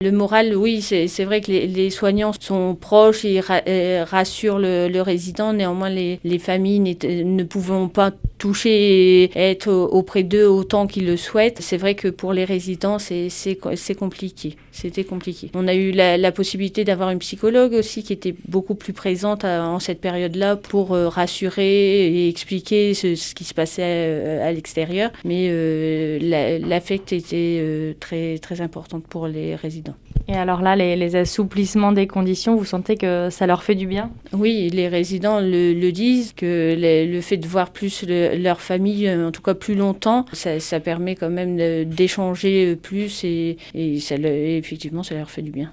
Le moral, oui, c'est vrai que les soignants sont proches et rassurent le résident. Néanmoins, les familles ne pouvant pas toucher et être auprès d'eux autant qu'ils le souhaitent, c'est vrai que pour les résidents, c'est compliqué. C'était compliqué. On a eu la possibilité d'avoir une psychologue aussi qui était beaucoup plus présente en cette période-là pour rassurer et expliquer ce qui se passait à l'extérieur. Mais l'affect était très, très important pour les résidents. Et alors là, les assouplissements des conditions, vous sentez que ça leur fait du bien ? Oui, les résidents le disent, que le fait de voir plus leur famille, en tout cas plus longtemps, ça permet quand même d'échanger plus et effectivement, ça leur fait du bien.